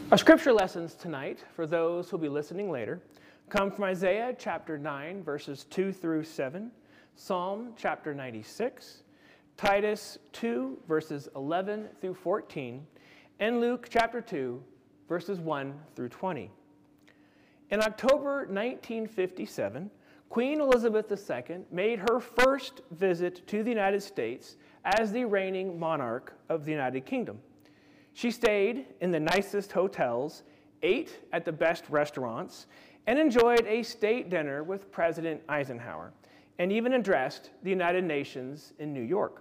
Our scripture lessons tonight, for those who will be listening later, come from Isaiah chapter 9, verses 2 through 7, Psalm chapter 96, Titus 2, verses 11 through 14, and Luke chapter 2, verses 1 through 20. In October 1957, Queen Elizabeth II made her first visit to the United States as the reigning monarch of the United Kingdom. She stayed in the nicest hotels, ate at the best restaurants, and enjoyed a state dinner with President Eisenhower, and even addressed the United Nations in New York.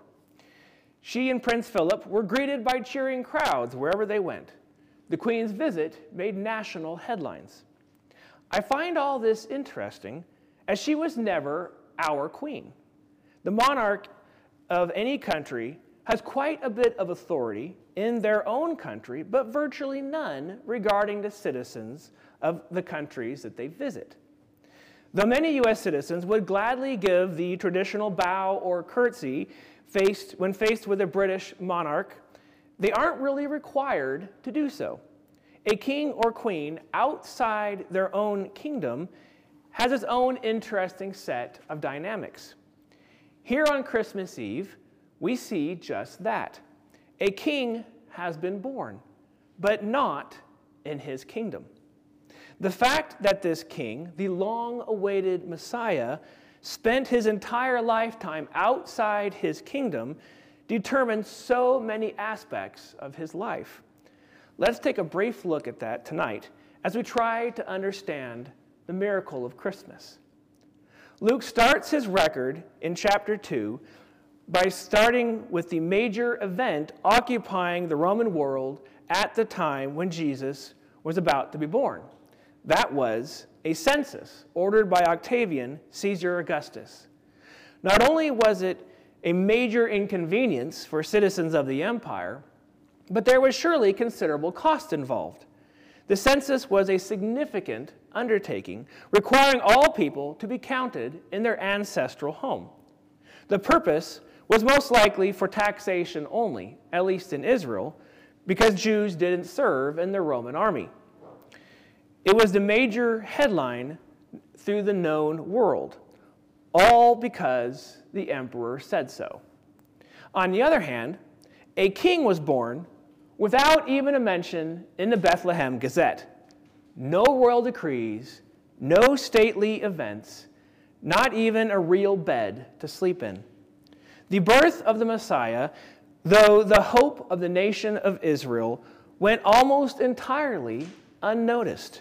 She and Prince Philip were greeted by cheering crowds wherever they went. The Queen's visit made national headlines. I find all this interesting, as she was never our queen. The monarch of any country has quite a bit of authority in their own country, but virtually none regarding the citizens of the countries that they visit. Though many U.S. citizens would gladly give the traditional bow or curtsy when faced with a British monarch, they aren't really required to do so. A king or queen outside their own kingdom has its own interesting set of dynamics. Here on Christmas Eve, we see just that. A king has been born, but not in his kingdom. The fact that this king, the long-awaited Messiah, spent his entire lifetime outside his kingdom determines so many aspects of his life. Let's take a brief look at that tonight as we try to understand the miracle of Christmas. Luke starts his record in chapter 2 by starting with the major event occupying the Roman world at the time when Jesus was about to be born. That was a census ordered by Octavian Caesar Augustus. Not only was it a major inconvenience for citizens of the empire, but there was surely considerable cost involved. The census was a significant undertaking requiring all people to be counted in their ancestral home. The purpose was most likely for taxation only, at least in Israel, because Jews didn't serve in the Roman army. It was the major headline through the known world, all because the emperor said so. On the other hand, a king was born without even a mention in the Bethlehem Gazette. No royal decrees, no stately events, not even a real bed to sleep in. The birth of the Messiah, though the hope of the nation of Israel, went almost entirely unnoticed.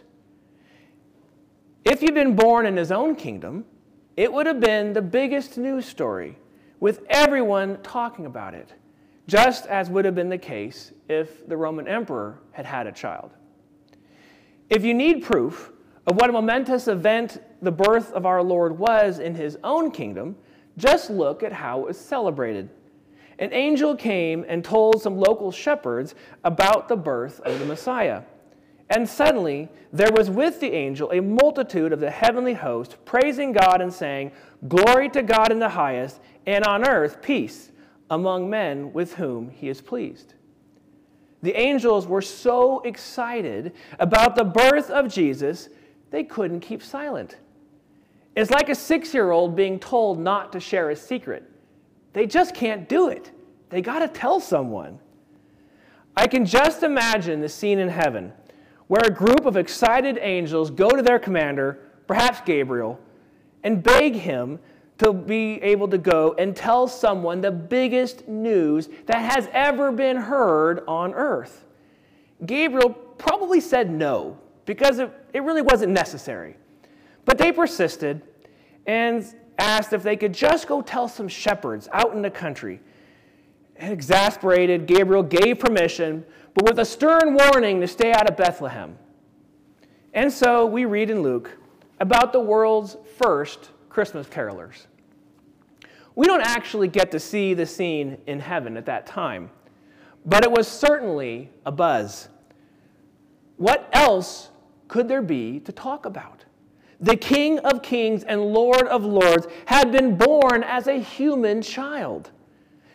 If he'd been born in his own kingdom, it would have been the biggest news story, with everyone talking about it, just as would have been the case if the Roman emperor had had a child. If you need proof of what a momentous event the birth of our Lord was in his own kingdom, just look at how it was celebrated. An angel came and told some local shepherds about the birth of the Messiah. And suddenly there was with the angel a multitude of the heavenly host, praising God and saying, "Glory to God in the highest, and on earth peace among men with whom he is pleased." The angels were so excited about the birth of Jesus, they couldn't keep silent. It's like a 6-year-old being told not to share a secret. They just can't do it. They got to tell someone. I can just imagine the scene in heaven where a group of excited angels go to their commander, perhaps Gabriel, and beg him to be able to go and tell someone the biggest news that has ever been heard on earth. Gabriel probably said no, because it really wasn't necessary. But they persisted and asked if they could just go tell some shepherds out in the country. And exasperated, Gabriel gave permission, but with a stern warning to stay out of Bethlehem. And so we read in Luke about the world's first Christmas carolers. We don't actually get to see the scene in heaven at that time, but it was certainly a buzz. What else could there be to talk about? The King of Kings and Lord of Lords had been born as a human child.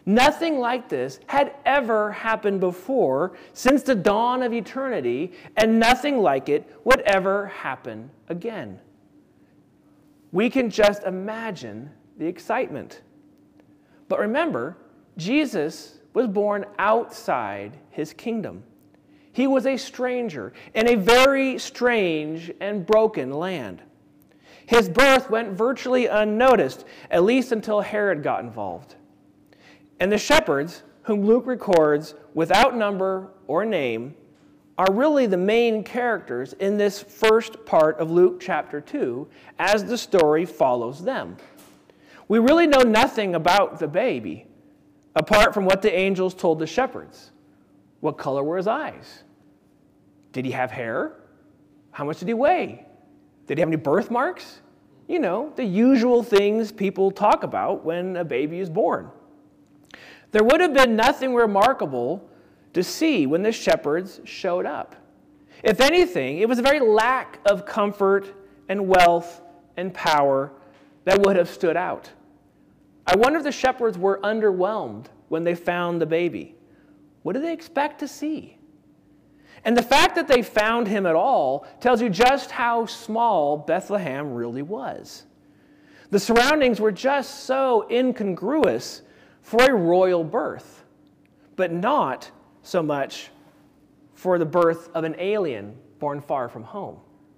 Nothing like this had ever happened before since the dawn of eternity, and nothing like it would ever happen again. We can just imagine the excitement. But remember, Jesus was born outside his kingdom. He was a stranger in a very strange and broken land. His birth went virtually unnoticed, at least until Herod got involved. And the shepherds, whom Luke records without number or name, are really the main characters in this first part of Luke chapter 2 as the story follows them. We really know nothing about the baby, apart from what the angels told the shepherds. What color were his eyes? Did he have hair? How much did he weigh? Did he have any birthmarks? You know, the usual things people talk about when a baby is born. There would have been nothing remarkable to see when the shepherds showed up. If anything, it was a very lack of comfort and wealth and power that would have stood out. I wonder if the shepherds were underwhelmed when they found the baby. What did they expect to see? And the fact that they found him at all tells you just how small Bethlehem really was. The surroundings were just so incongruous for a royal birth, but not so much for the birth of an alien born far from home.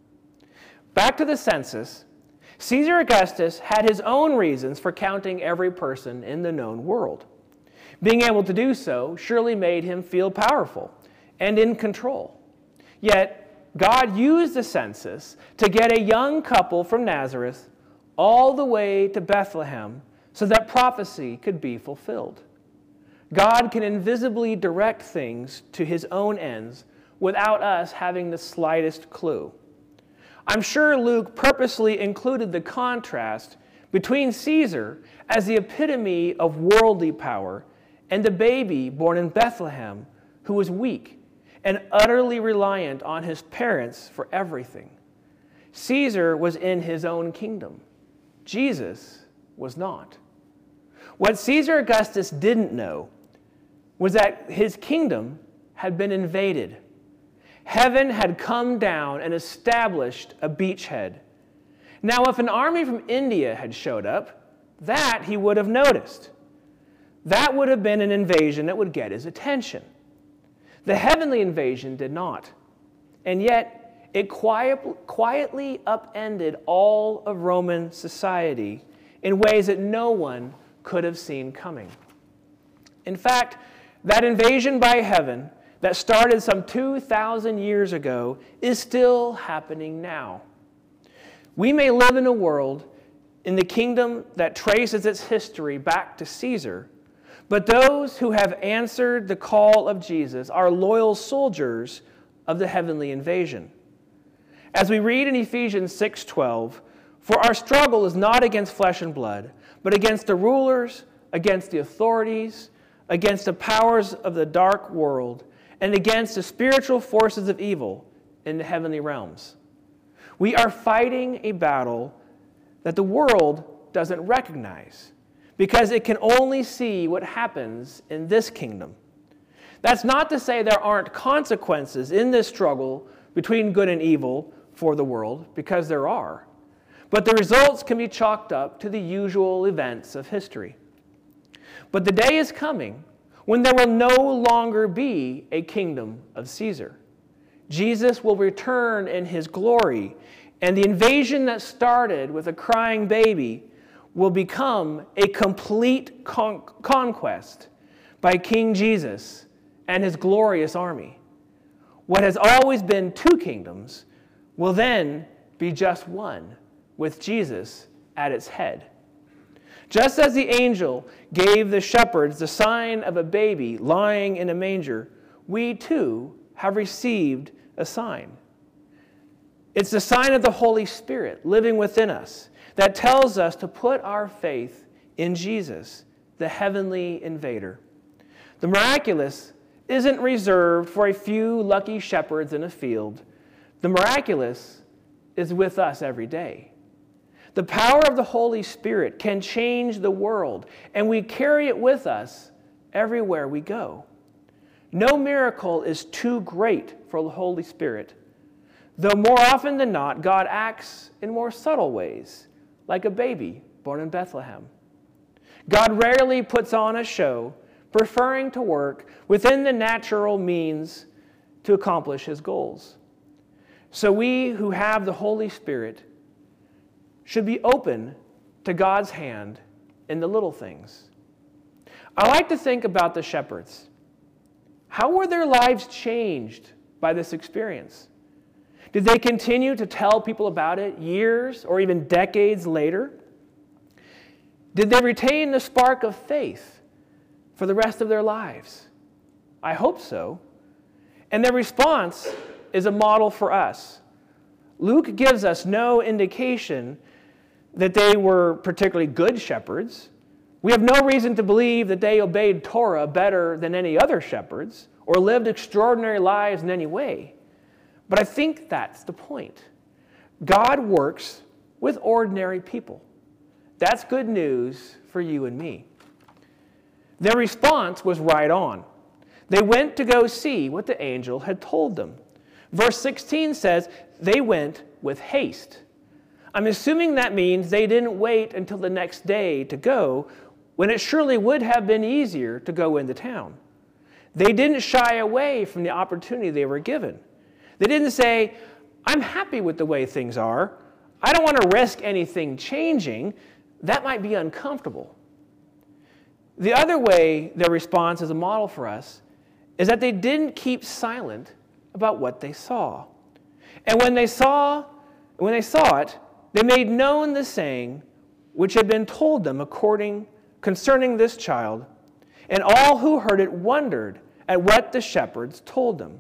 Back to the census, Caesar Augustus had his own reasons for counting every person in the known world. Being able to do so surely made him feel powerful and in control. Yet, God used the census to get a young couple from Nazareth all the way to Bethlehem so that prophecy could be fulfilled. God can invisibly direct things to his own ends without us having the slightest clue. I'm sure Luke purposely included the contrast between Caesar as the epitome of worldly power and the baby born in Bethlehem who was weak and utterly reliant on his parents for everything. Caesar was in his own kingdom. Jesus was not. What Caesar Augustus didn't know was that his kingdom had been invaded. Heaven had come down and established a beachhead. Now, if an army from India had showed up, that he would have noticed. That would have been an invasion that would get his attention. The heavenly invasion did not. And yet, it quietly upended all of Roman society in ways that no one could have seen coming. In fact, that invasion by heaven that started some 2,000 years ago is still happening now. We may live in a world in the kingdom that traces its history back to Caesar, but those who have answered the call of Jesus are loyal soldiers of the heavenly invasion. As we read in Ephesians 6:12, "For our struggle is not against flesh and blood, but against the rulers, against the authorities, against the powers of the dark world, and against the spiritual forces of evil in the heavenly realms." We are fighting a battle that the world doesn't recognize because it can only see what happens in this kingdom. That's not to say there aren't consequences in this struggle between good and evil for the world, because there are. But the results can be chalked up to the usual events of history. But the day is coming when there will no longer be a kingdom of Caesar. Jesus will return in his glory, and the invasion that started with a crying baby will become a complete conquest by King Jesus and his glorious army. What has always been two kingdoms will then be just one, with Jesus at its head. Just as the angel gave the shepherds the sign of a baby lying in a manger, we too have received a sign. It's the sign of the Holy Spirit living within us that tells us to put our faith in Jesus, the heavenly invader. The miraculous isn't reserved for a few lucky shepherds in a field. The miraculous is with us every day. The power of the Holy Spirit can change the world, and we carry it with us everywhere we go. No miracle is too great for the Holy Spirit, though more often than not, God acts in more subtle ways, like a baby born in Bethlehem. God rarely puts on a show, preferring to work within the natural means to accomplish his goals. So we who have the Holy Spirit should be open to God's hand in the little things. I like to think about the shepherds. How were their lives changed by this experience? Did they continue to tell people about it years or even decades later? Did they retain the spark of faith for the rest of their lives? I hope so. And their response is a model for us. Luke gives us no indication that they were particularly good shepherds. We have no reason to believe that they obeyed Torah better than any other shepherds or lived extraordinary lives in any way. But I think that's the point. God works with ordinary people. That's good news for you and me. Their response was right on. They went to go see what the angel had told them. Verse 16 says, they went with haste. I'm assuming that means they didn't wait until the next day to go, when it surely would have been easier to go into town. They didn't shy away from the opportunity they were given. They didn't say, I'm happy with the way things are. I don't want to risk anything changing. That might be uncomfortable. The other way their response is a model for us is that they didn't keep silent about what they saw. And when they saw it, they made known the saying which had been told them concerning this child, and all who heard it wondered at what the shepherds told them.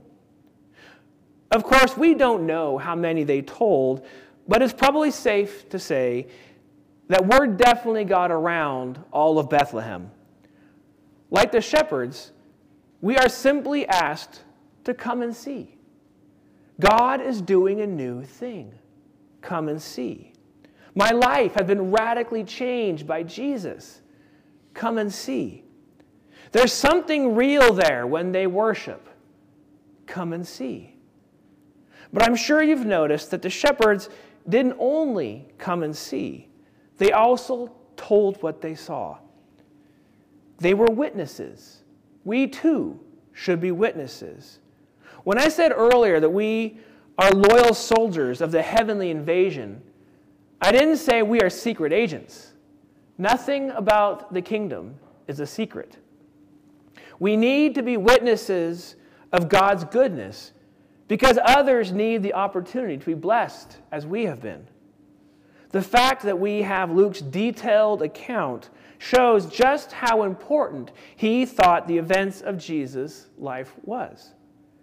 Of course, we don't know how many they told, but it's probably safe to say that word definitely got around all of Bethlehem. Like the shepherds, we are simply asked to come and see. God is doing a new thing. Come and see. My life has been radically changed by Jesus. Come and see. There's something real there when they worship. Come and see. But I'm sure you've noticed that the shepherds didn't only come and see. They also told what they saw. They were witnesses. We too should be witnesses. When I said earlier that we are loyal soldiers of the heavenly invasion, I didn't say we are secret agents. Nothing about the kingdom is a secret. We need to be witnesses of God's goodness because others need the opportunity to be blessed as we have been. The fact that we have Luke's detailed account shows just how important he thought the events of Jesus' life was.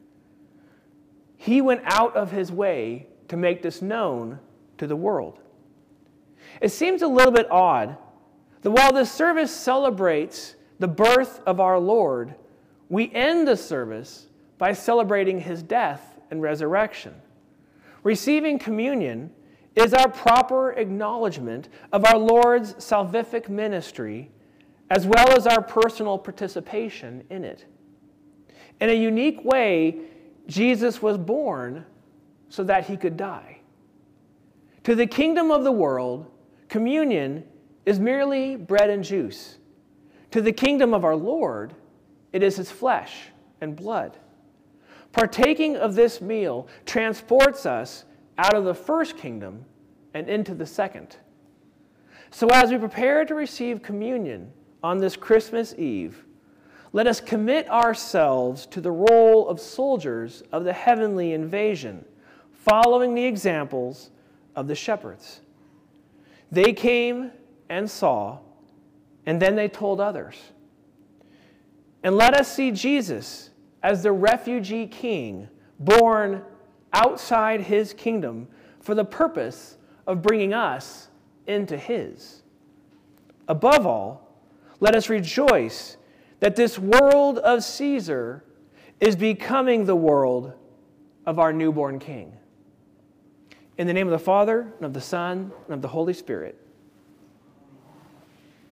He went out of his way to make this known to the world. It seems a little bit odd that while this service celebrates the birth of our Lord, we end the service by celebrating his death and resurrection. Receiving communion is our proper acknowledgement of our Lord's salvific ministry, as well as our personal participation in it. In a unique way, Jesus was born so that he could die. To the kingdom of the world, communion is merely bread and juice. To the kingdom of our Lord, it is his flesh and blood. Partaking of this meal transports us out of the first kingdom and into the second. So as we prepare to receive communion on this Christmas Eve, let us commit ourselves to the role of soldiers of the heavenly invasion, following the examples of the shepherds. They came and saw, and then they told others. And let us see Jesus as the refugee king born outside his kingdom for the purpose of bringing us into his. Above all, let us rejoice that this world of Caesar is becoming the world of our newborn King. In the name of the Father, and of the Son, and of the Holy Spirit.